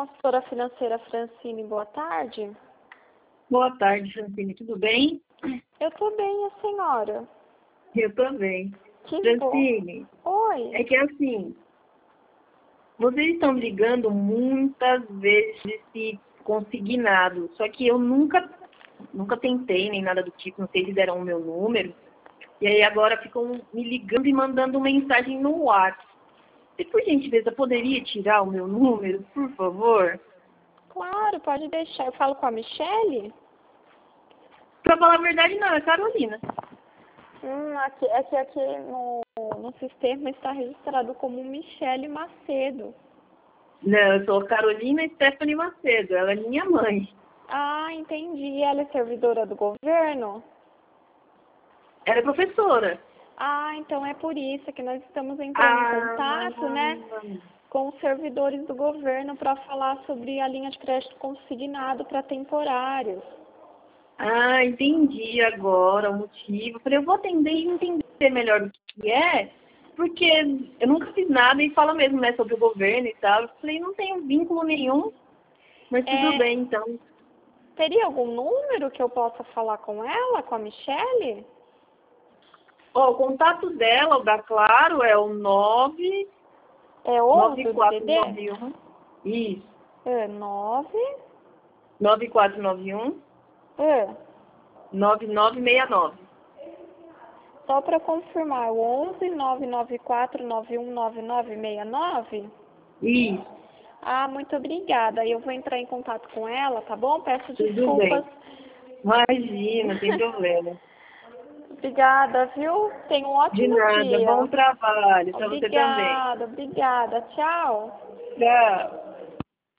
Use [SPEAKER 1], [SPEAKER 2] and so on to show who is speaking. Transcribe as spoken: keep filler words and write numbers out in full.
[SPEAKER 1] consultora financeira Francine, boa tarde.
[SPEAKER 2] Boa tarde, Francine, tudo bem?
[SPEAKER 1] Eu tô bem, a senhora?
[SPEAKER 2] Eu também.
[SPEAKER 1] Que
[SPEAKER 2] Francine,
[SPEAKER 1] bom. Oi.
[SPEAKER 2] é que assim, vocês estão ligando muitas vezes esse consignado, só que eu nunca, nunca tentei nem nada do tipo, não sei se deram o meu número, e aí agora ficam me ligando e mandando mensagem no WhatsApp. Você, por gentileza, poderia tirar o meu número, por favor?
[SPEAKER 1] Claro, pode deixar. Eu falo com a Michele?
[SPEAKER 2] Pra falar a verdade, não, é Carolina.
[SPEAKER 1] Hum, aqui, é que aqui no, no sistema está registrado como Michele Macedo.
[SPEAKER 2] Não, eu sou Carolina Stephanie Macedo, ela é minha mãe.
[SPEAKER 1] Ah, entendi. Ela é servidora do governo?
[SPEAKER 2] Ela é professora.
[SPEAKER 1] Ah, então é por isso que nós estamos entrando em
[SPEAKER 2] Ah,
[SPEAKER 1] contato, né, com os servidores do governo para falar sobre a linha de crédito consignado para temporários.
[SPEAKER 2] ah, entendi agora o motivo. Falei, eu vou atender e entender melhor o que é, porque eu nunca fiz nada e fala mesmo, né, sobre o governo e tal. Eu falei, não tenho vínculo nenhum, mas tudo
[SPEAKER 1] É,
[SPEAKER 2] bem, então.
[SPEAKER 1] teria algum número que eu possa falar com ela, com a Michele?
[SPEAKER 2] Ó, o contato dela, o da Claro, é o nove
[SPEAKER 1] É
[SPEAKER 2] nove
[SPEAKER 1] onze o
[SPEAKER 2] quatro
[SPEAKER 1] D D D?
[SPEAKER 2] nove um. Isso.
[SPEAKER 1] É nove.
[SPEAKER 2] nove quatro nove um,
[SPEAKER 1] É.
[SPEAKER 2] nove nove seis nove.
[SPEAKER 1] Só para confirmar, o onze nove nove quatro nove um nove nove seis nove?
[SPEAKER 2] Isso,
[SPEAKER 1] Ah, muito obrigada. Eu vou entrar em contato com ela, tá bom? Peço
[SPEAKER 2] tudo
[SPEAKER 1] desculpas.
[SPEAKER 2] bem. Imagina, sem problema.
[SPEAKER 1] Obrigada, viu? Tenha um
[SPEAKER 2] De
[SPEAKER 1] ótimo
[SPEAKER 2] nada, bom
[SPEAKER 1] dia.
[SPEAKER 2] trabalho para você também.
[SPEAKER 1] Obrigada, obrigada. Tchau.
[SPEAKER 2] Tchau.